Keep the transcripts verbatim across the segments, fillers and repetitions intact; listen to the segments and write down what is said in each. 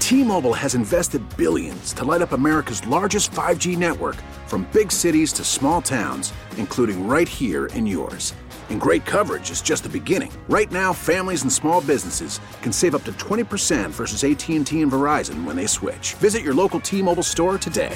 T-Mobile has invested billions to light up America's largest five G network, from big cities to small towns, including right here in yours. And great coverage is just the beginning. Right now, families and small businesses can save up to twenty percent versus A T and T and Verizon when they switch. Visit your local T-Mobile store today.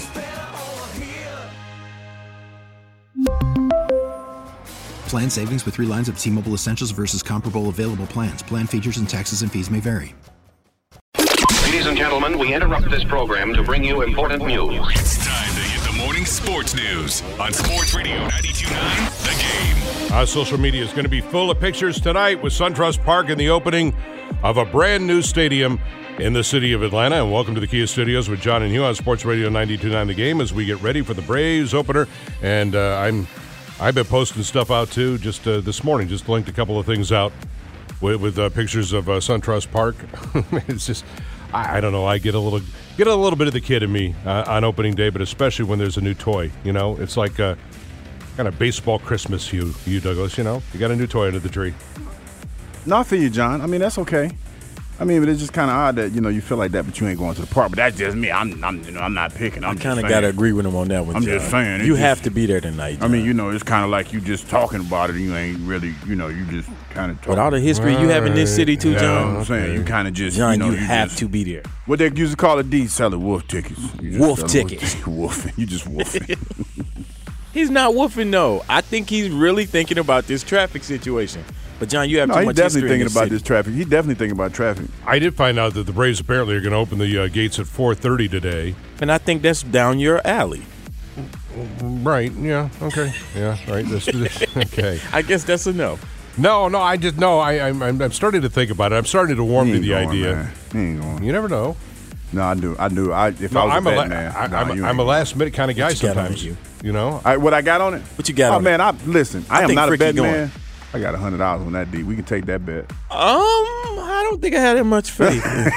Plan savings with three lines of T-Mobile Essentials versus comparable available plans. Plan features and taxes and fees may vary. Ladies and gentlemen, we interrupt this program to bring you important news. It's time to hit the morning sports news on Sports Radio ninety-two point nine The Game. Our social media is going to be full of pictures tonight with SunTrust Park and the opening of a brand new stadium in the city of Atlanta. And welcome to the Kia Studios with John and Hugh on Sports Radio ninety-two point nine The Game as we get ready for the Braves opener. And uh, I'm... I've been posting stuff out, too, just uh, this morning. Just linked a couple of things out with, with uh, pictures of uh, SunTrust Park. It's just, I, I don't know, I get a little get a little bit of the kid in me uh, on opening day, but especially when there's a new toy, you know? It's like uh, kind of baseball Christmas, you, you, Douglas, you know? You got a new toy under the tree. No, I feel you, John. I mean, that's okay. I mean, but it's just kind of odd that, you know, you feel like that, but you ain't going to the park. But that's just me. I'm, I'm you know, I'm not picking. I'm I kind of got to agree with him on that one, I'm John. just saying. You just, have to be there tonight, John. I mean, you know, it's kind of like you just talking about it. You ain't really, you know, you just kind of talking. With all the history you have in this city, too, yeah, John. I'm saying. You kind of just, John, you know, you, you have just, to be there. What they used to call it, D, selling wolf tickets. Wolf tickets. Wolfing. You just wolfing. He's not woofing, though. I think he's really thinking about this traffic situation. But, John, you have no, too he's much definitely history thinking in this about city. this traffic. He's definitely thinking about traffic. I did find out that the Braves apparently are going to open the uh, gates at four thirty today. And I think that's down your alley. Right, yeah, okay. Yeah, right. This, this, okay. I guess that's a no. No, no, I just, no, I, I'm, I'm starting to think about it. I'm starting to warm He to ain't the going, idea. Man. He ain't going. You never know. No, I do. I do. I, if No, I was I'm a a, bet la- man, I, nah, I'm, you a, I'm ain't a last minute kind of guy What you got on sometimes. it, you? You know? All right, what I got on it? What you got oh, on man, it? I listen. I, I am think not Fricky a bet going. man. I got a hundred dollars on that D. We can take that bet. Um, I don't think I had that much faith.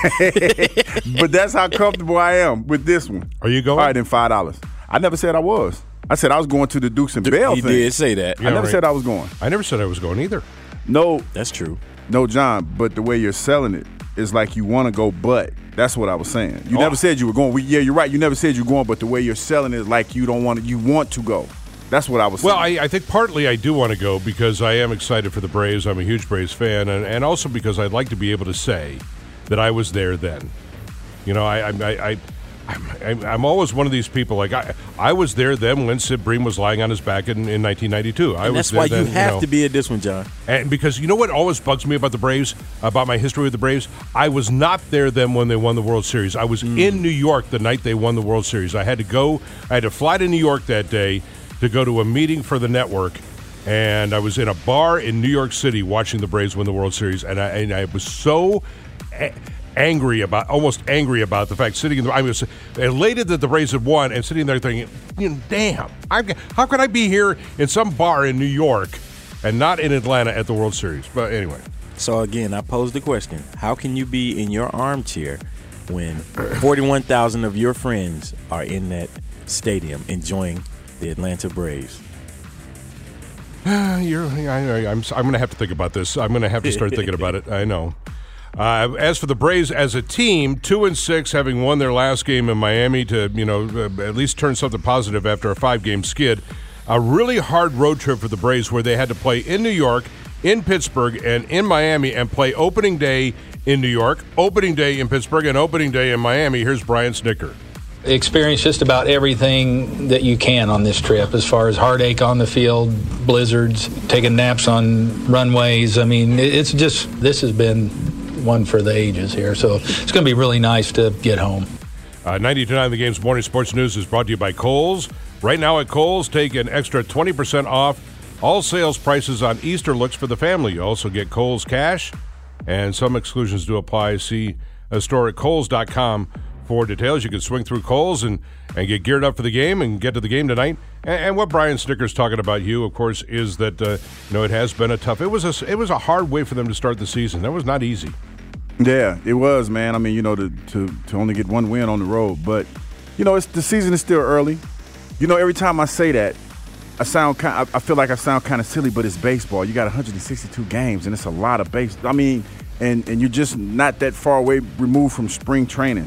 But that's how comfortable I am with this one. Are you going? All right, then five dollars. I never said I was. I said I was going to the Dukes and Bell He thing. did say that. I Yeah, never right. said I was going. I never said I was going either. No, That's true. no, John. But the way you're selling it is like you want to go, but that's what I was saying. You Oh. never said you were going. We, yeah, you're right. You never said you're going, but the way you're selling it is like you don't want to. You want to go. That's what I was saying. Well, I, I think partly I do want to go because I am excited for the Braves. I'm a huge Braves fan, and, and also because I'd like to be able to say that I was there then. You know, I, I, I, I I'm, I'm always one of these people, like, I I was there then when Sid Bream was lying on his back in, in nineteen ninety-two. I And was that's why there you then, have know. to be at this one, John. And because you know what always bugs me about the Braves, about my history with the Braves? I was not there then when they won the World Series. I was Mm. in New York the night they won the World Series. I had to go, I had to fly to New York that day to go to a meeting for the network. And I was in a bar in New York City watching the Braves win the World Series. And I, and I was so a- angry about, almost angry about the fact, sitting in the, I was elated that the Braves had won and sitting there thinking, you know, damn, I'm, how could I be here in some bar in New York and not in Atlanta at the World Series? But anyway. So, again, I posed the question. How can you be in your armchair when forty-one thousand of your friends are in that stadium enjoying the Atlanta Braves? You're, I, I, I'm, I'm going to have to think about this. I'm going to have to start thinking about it. I know. Uh, as for the Braves as a team, two and six, having won their last game in Miami to, you know, uh, at least turn something positive after a five-game skid. A really hard road trip for the Braves where they had to play in New York, in Pittsburgh, and in Miami, and play opening day in New York, opening day in Pittsburgh, and opening day in Miami. Here's Brian Snicker. Experience just about everything that you can on this trip as far as heartache on the field, blizzards, taking naps on runways. I mean, it's just, this has been one for the ages here. So it's going to be really nice to get home. Uh, ninety-two point nine The Game's Morning Sports News is brought to you by Kohl's. Right now at Kohl's, take an extra twenty percent off all sales prices on Easter looks for the family. You also get Kohl's Cash, and some exclusions do apply. See a store at Kohl's dot com for details. You can swing through Kohl's and, and get geared up for the game and get to the game tonight. And, and what Brian Snicker's talking about, Hugh, of course, is that uh, you know it has been a tough. It was a it was a hard way for them to start the season. That was not easy. Yeah, it was, man. I mean, you know, to, to to only get one win on the road, but you know, it's the season is still early. You know, every time I say that, I sound kind. I feel like I sound kind of silly, but it's baseball. You got one hundred sixty-two games, and it's a lot of base. I mean, and and you're just not that far away removed from spring training.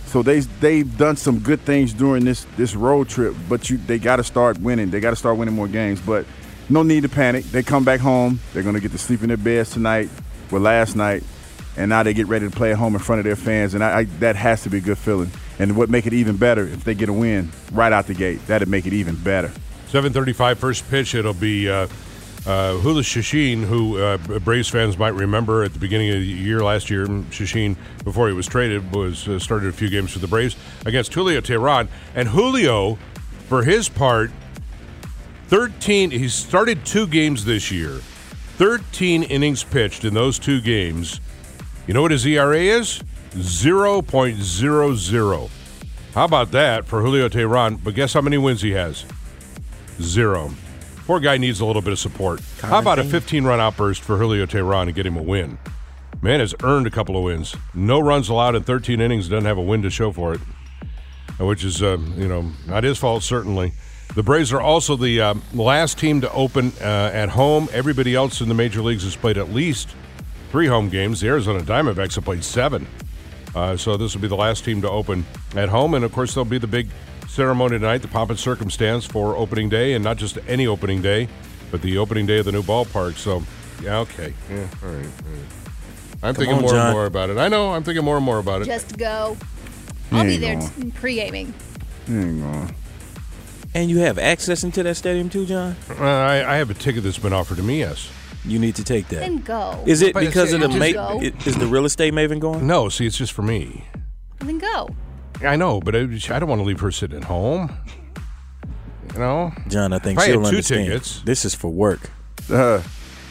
So they they've done some good things during this this road trip, but you they got to start winning. They got to start winning more games. But no need to panic. They come back home. They're going to get to sleep in their beds tonight, well, last night, and now they get ready to play at home in front of their fans, and I, I, that has to be a good feeling. And what make it even better if they get a win right out the gate. That'd make it even better. seven thirty-five first pitch. It'll be uh, uh, Jhoulys Chacín, who uh, Braves fans might remember at the beginning of the year last year. Chacín, before he was traded, was uh, started a few games for the Braves against Julio Teheran. And Julio, for his part, thirteen. He started two games this year. thirteen innings pitched in those two games. You know what his E R A is? zero point zero zero. How about that for Julio Teheran? But guess how many wins he has? Zero. Poor guy needs a little bit of support. Common How about thing. a fifteen-run outburst for Julio Teheran and get him a win? Man has earned a couple of wins. No runs allowed in thirteen innings. Doesn't have a win to show for it, which is, uh, you know, not his fault, certainly. The Braves are also the uh, last team to open uh, at home. Everybody else in the major leagues has played at least three home games. The Arizona Diamondbacks have played seven. Uh, so this will be the last team to open at home. And, of course, there'll be the big ceremony tonight, the pomp and circumstance for opening day, and not just any opening day, but the opening day of the new ballpark. So, yeah, okay. Yeah, all right. All right. I'm Come thinking on, more John. and more about it. I know. I'm thinking more and more about it. Just go. He I'll be ain't there going. t- pre-gaming. He ain't going. And you have access into that stadium too, John? Uh, I, I have a ticket that's been offered to me, yes. You need to take that. Then go. Is it But it's- because of the it's just- ma- Go. i- is the real estate maven going? No, see, it's just for me. Then go. I know, but I, I don't want to leave her sitting at home. You know? John, I think If I had she'll two understand. tickets- This is for work. Uh,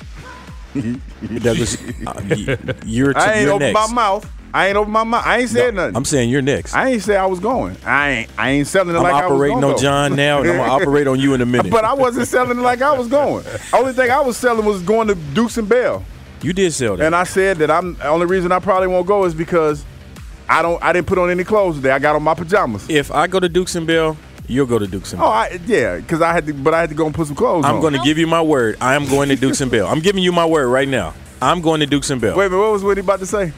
Douglas, uh, y- you're, t- I ain't you're open next. my mouth. I ain't open my mouth. I ain't said nothing. I'm saying you're next. I ain't say I was going. I ain't. I ain't selling it I'm like I was operating going. on John now, and I'm gonna operate on you in a minute. But I wasn't selling it like I was going. Only thing I was selling was going to Dukes and Bell. You did sell that. And I said that I'm the only reason I probably won't go is because I don't. I didn't put on any clothes today. I got on my pajamas. if I go to Dukes and Bell, you'll go to Dukes and Oh, Bell. I, yeah, because I had to. But I had to go and put some clothes on. I'm going to give you my word. I am going to Dukes and Bell. I'm giving you my word right now. I'm going to Dukes and Bell. Wait a minute. What was Whitney about to say?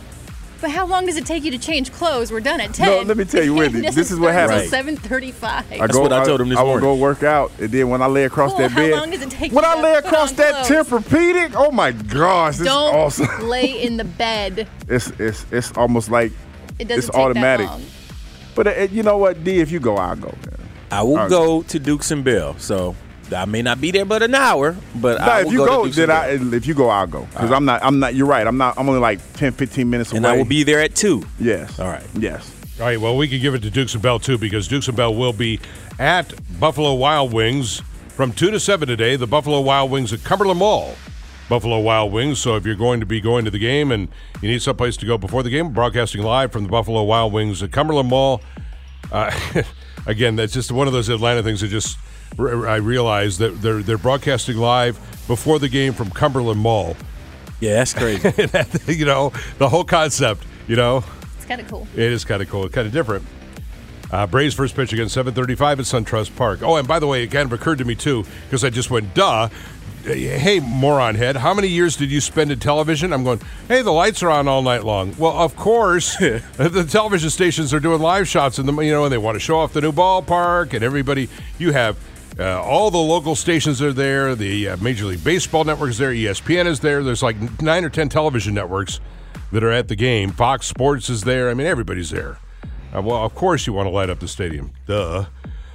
But how long does it take you to change clothes? We're done at ten. No, let me tell you, Whitney, this is what happened. Right. seven thirty-five. I That's what I told him this I will morning. go work out, and then when I lay across Cool, that how bed, long does it take when you I to lay put across on that clothes? Tempur-Pedic, oh my gosh, this Don't is awesome. lay in the bed. It's it's it's almost like It doesn't it's take automatic. that long. But uh, you know what, D? If you go, I'll go. Man. I will All right. go to Dukes and Bell. So I may not be there but an hour, but No, I if will you go, go, to Dukes then and Bell. I. If you go, I'll go. Because I'm not. I'm not. You're right. I'm not. I'm only like ten, fifteen minutes and away. I will be there at two. Yes. All right. Yes. All right, well, we could give it to Dukes and Bell, too, because Dukes and Bell will be at Buffalo Wild Wings from two to seven today. The Buffalo Wild Wings at Cumberland Mall. Buffalo Wild Wings, so if you're going to be going to the game and you need someplace to go before the game, we're broadcasting live from the Buffalo Wild Wings at Cumberland Mall. Uh, again, that's just one of those Atlanta things that just I realize that they're, they're broadcasting live before the game from Cumberland Mall. Yeah, that's crazy. You know, the whole concept, you know. It's kind of cool. It is kind of cool, kind of different. Uh, Braves first pitch against seven thirty-five at SunTrust Park. Oh, and by the way, it kind of occurred to me, too, because I just went, duh. Hey, moron head, how many years did you spend in television? I'm going, hey, the lights are on all night long. Well, of course, the television stations are doing live shots, in the, you know, and they want to show off the new ballpark, and everybody, you have uh, all the local stations are there, the uh, Major League Baseball network is there, E S P N is there, there's like nine or ten television networks that are at the game. Fox Sports is there. I mean, everybody's there. Uh, well, of course you want to light up the stadium. Duh.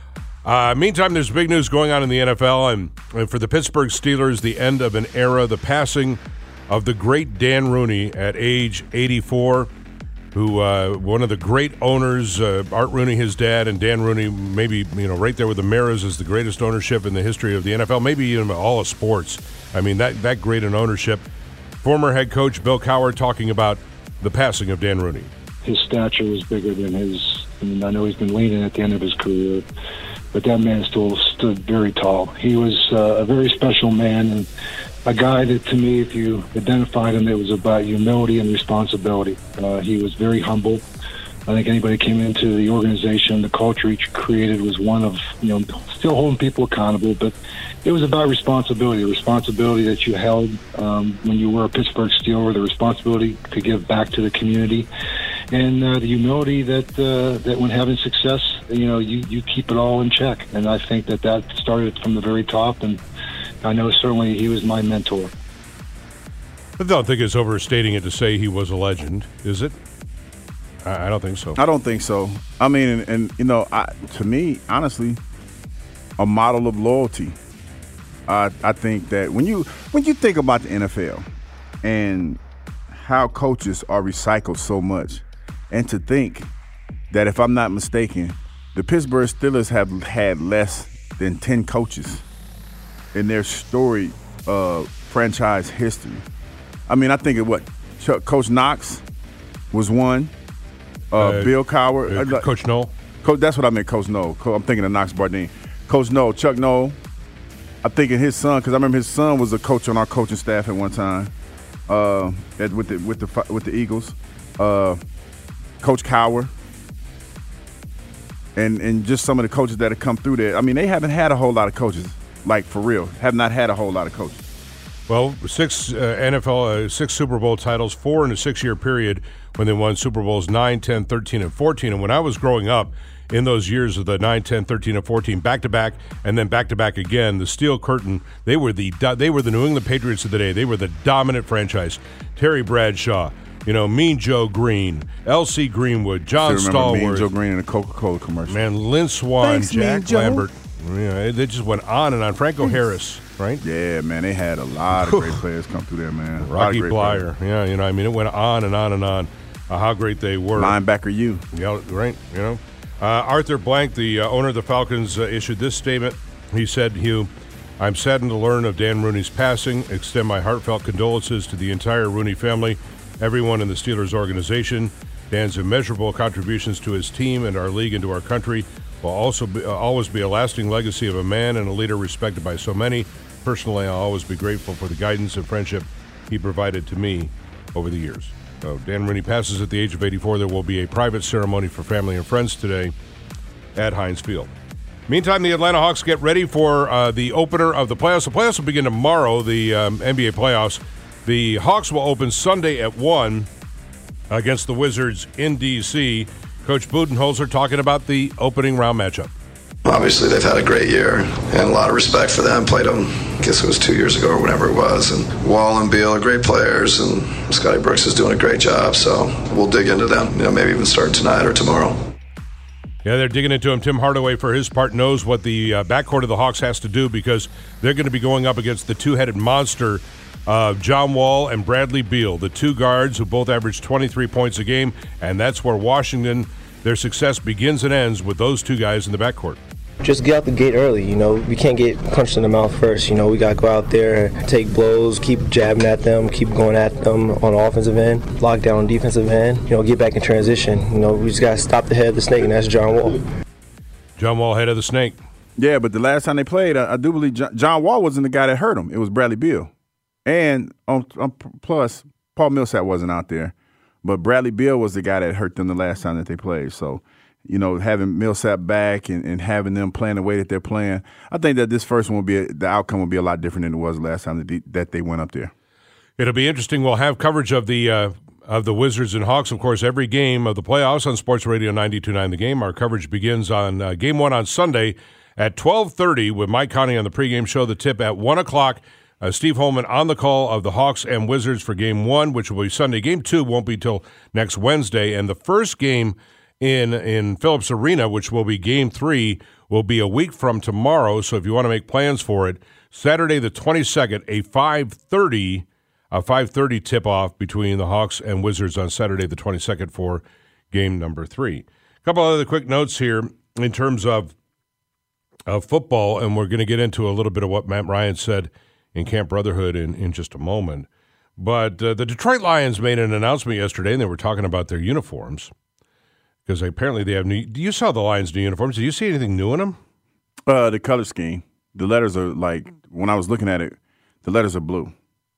Uh, meantime, there's big news going on in the N F L, and, and for the Pittsburgh Steelers, the end of an era, the passing of the great Dan Rooney at age eighty-four, who uh, one of the great owners, uh, Art Rooney, his dad, and Dan Rooney, maybe you know right there with the Maras as the greatest ownership in the history of the N F L, maybe even all of sports. I mean, that that great an ownership. Former head coach Bill Cowher talking about the passing of Dan Rooney. His stature was bigger than his. I mean, I know he's been leaning at the end of his career, but that man still stood very tall. He was uh, a very special man, and a guy that, to me, if you identified him, it was about humility and responsibility. Uh, he was very humble. I think anybody came into the organization, the culture he created was one of, you know, still holding people accountable, but it was about responsibility, the responsibility that you held um, when you were a Pittsburgh Steeler, the responsibility to give back to the community. and uh, the humility that uh, that when having success, you know, you, you keep it all in check. And I think that that started from the very top, and I know certainly he was my mentor. I don't think it's overstating it to say he was a legend, is it? I, I don't think so. I don't think so. I mean, and, and you know, I, to me, honestly, a model of loyalty. Uh, I think that when you when you think about the N F L and how coaches are recycled so much, and to think that, if I'm not mistaken, the Pittsburgh Steelers have had less than ten coaches in their storied uh, franchise history. I mean, I think of what Chuck, Coach Knox was one. Uh, uh, Bill Cowher, uh, Coach Noll. Coach, that's what I meant, Coach Noll. I'm thinking of Knox Bardeen. Coach Noll, Chuck Noll. I'm thinking his son, because I remember his son was a coach on our coaching staff at one time, uh, at, with the with the with the Eagles. Uh, Coach Cowher, and and just some of the coaches that have come through there. I mean, they haven't had a whole lot of coaches, like for real. Have not had a whole lot of coaches. Well, six uh, N F L, uh, six Super Bowl titles, four in a six-year period when they won Super Bowls nine, ten, thirteen, and fourteen. And when I was growing up, in those years of the nine, ten, thirteen, and fourteen, back-to-back, and then back-to-back again, the Steel Curtain, they were the they were the New England Patriots of the day. They were the dominant franchise. Terry Bradshaw, you know, Mean Joe Green, L C Greenwood, John Stallworth. Mean Joe Green in a Coca-Cola commercial. Man, Lynn Swann, Thanks, Jack Lambert. Yeah, they just went on and on. Franco Thanks. Harris, right? Yeah, man, they had a lot of great players come through there, man. Rocky Blyer. Players. Yeah, you know, I mean, it went on and on and on uh, how great they were. Linebacker you. Yeah, right, you know. Uh, Arthur Blank, the uh, owner of the Falcons, uh, issued this statement. He said, Hugh, I'm saddened to learn of Dan Rooney's passing. Extend my heartfelt condolences to the entire Rooney family, everyone in the Steelers organization. Dan's immeasurable contributions to his team and our league and to our country will also be, uh, always be a lasting legacy of a man and a leader respected by so many. Personally, I'll always be grateful for the guidance and friendship he provided to me over the years. So Dan Rooney passes at the age of eighty-four. There will be a private ceremony for family and friends today at Heinz Field. Meantime, the Atlanta Hawks get ready for uh, the opener of the playoffs. The playoffs will begin tomorrow, the um, N B A playoffs. The Hawks will open Sunday at one against the Wizards in D C Coach Budenholzer talking about the opening round matchup. Obviously, they've had a great year and a lot of respect for them. Played them, I guess it was two years ago or whenever it was. And Wall and Beal are great players, and Scotty Brooks is doing a great job. So we'll dig into them, you know, maybe even starting tonight or tomorrow. Yeah, they're digging into him. Tim Hardaway, for his part, knows what the uh, backcourt of the Hawks has to do because they're going to be going up against the two-headed monster of John Wall and Bradley Beal, the two guards who both average twenty-three points a game, and that's where Washington, their success begins and ends with those two guys in the backcourt. Just get out the gate early, you know. We can't get punched in the mouth first, you know. We got to go out there, take blows, keep jabbing at them, keep going at them on the offensive end, lock down on the defensive end, you know, get back in transition. You know, we just got to stop the head of the snake, and that's John Wall. John Wall, head of the snake. Yeah, but the last time they played, I, I do believe John, John Wall wasn't the guy that hurt him. It was Bradley Beal. And um, um, plus, Paul Millsap wasn't out there. But Bradley Beal was the guy that hurt them the last time that they played. So, you know, having Millsap back and, and having them playing the way that they're playing, I think that this first one will be a, the outcome will be a lot different than it was the last time that they, that they went up there. It'll be interesting. We'll have coverage of the uh, of the Wizards and Hawks, of course, every game of the playoffs on Sports Radio ninety-two point nine The Game. Our coverage begins on uh, Game One on Sunday at twelve thirty with Mike Conning on the pregame show. The tip at one o'clock. Uh, Steve Holman on the call of the Hawks and Wizards for Game One, which will be Sunday. Game Two won't be till next Wednesday, and the first game in in Phillips Arena, which will be Game Three, will be a week from tomorrow. So if you want to make plans for it, Saturday the twenty-second, a five thirty a five thirty tip off between the Hawks and Wizards on Saturday the twenty-second for Game Number Three. A couple other quick notes here in terms of of football, and we're going to get into a little bit of what Matt Ryan said in Camp Brotherhood in, in just a moment. But uh, the Detroit Lions made an announcement yesterday, and they were talking about their uniforms because apparently they have new. You saw the Lions' new uniforms. Did you see anything new in them? Uh, the color scheme. The letters are like, when I was looking at it, the letters are blue.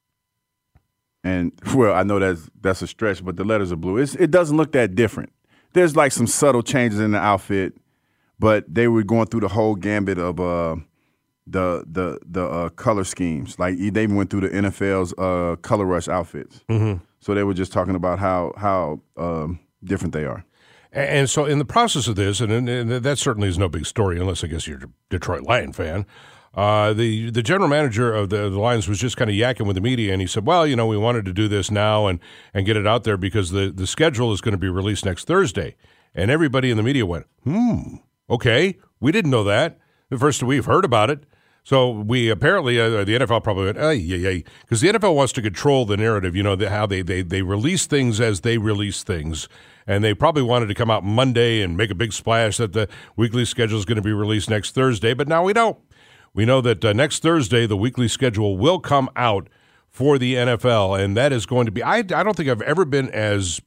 And, well, I know that's that's a stretch, but the letters are blue. It's, it doesn't look that different. There's like some subtle changes in the outfit, but they were going through the whole gambit of uh, the the the uh, color schemes. Like they even went through the N F L's uh, color rush outfits. Mm-hmm. So they were just talking about how how um, different they are. And so in the process of this, and, and that certainly is no big story unless I guess you're a Detroit Lion fan, uh, the, the general manager of the, the Lions was just kind of yakking with the media, and he said, well, you know, we wanted to do this now and, and get it out there because the, the schedule is going to be released next Thursday. And everybody in the media went, hmm, okay, we didn't know that. The first we've heard about it. So we apparently, uh, the N F L probably went, ay, yeah, yeah, because the N F L wants to control the narrative, you know, the, how they, they, they release things as they release things. And they probably wanted to come out Monday and make a big splash that the weekly schedule is going to be released next Thursday, but now we don't. We know that uh, next Thursday the weekly schedule will come out for the N F L, and that is going to be, I, I don't think I've ever been as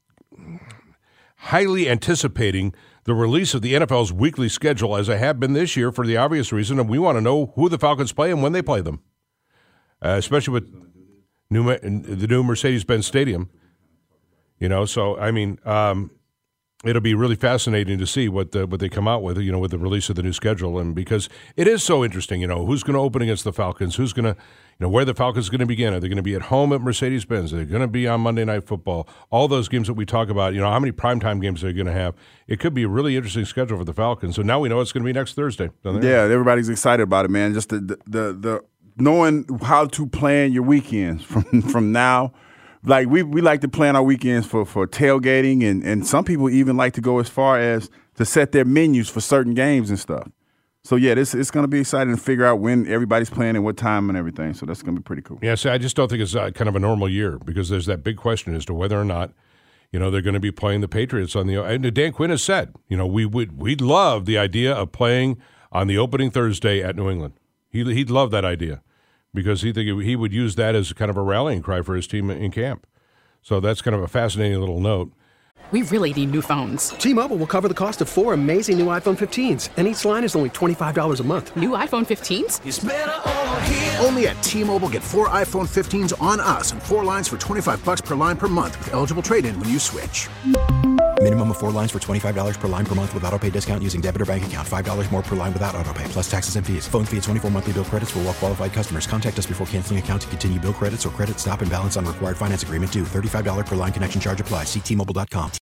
highly anticipating the release of the N F L's weekly schedule as I have been this year for the obvious reason, and we want to know who the Falcons play and when they play them, uh, especially with new, the new Mercedes-Benz Stadium. You know, so, I mean, um, it'll be really fascinating to see what the, what they come out with, you know, with the release of the new schedule. And because it is so interesting, you know, who's going to open against the Falcons, who's going to, you know, where the Falcons are going to begin. Are they going to be at home at Mercedes-Benz? Are they going to be on Monday Night Football? All those games that we talk about, you know, how many primetime games are they going to have? It could be a really interesting schedule for the Falcons. So now we know it's going to be next Thursday. Yeah, everybody's excited about it, man. Just the the the, the knowing how to plan your weekends from from now. Like, we, we like to plan our weekends for, for tailgating, and, and some people even like to go as far as to set their menus for certain games and stuff. So, yeah, this it's going to be exciting to figure out when everybody's playing and what time and everything. So that's going to be pretty cool. Yeah, see, I just don't think it's uh, kind of a normal year because there's that big question as to whether or not, you know, they're going to be playing the Patriots on the – and Dan Quinn has said, you know, we would, we'd love the idea of playing on the opening Thursday at New England. He, he'd love that idea. Because he think he would use that as kind of a rallying cry for his team in camp. So that's kind of a fascinating little note. We really need new phones. T-Mobile will cover the cost of four amazing new iPhone fifteens, and each line is only twenty-five dollars a month. New iPhone fifteens? It's better over here. Only at T-Mobile, get four iPhone fifteens on us and four lines for twenty-five dollars per line per month with eligible trade-in when you switch. Minimum of four lines for twenty-five dollars per line per month with autopay discount using debit or bank account. five dollars more per line without autopay, plus taxes and fees. Phone fee at twenty-four monthly bill credits for well-qualified customers. Contact us before canceling account to continue bill credits or credit stop and balance on required finance agreement due. thirty-five dollars per line connection charge applies. See T Mobile dot com.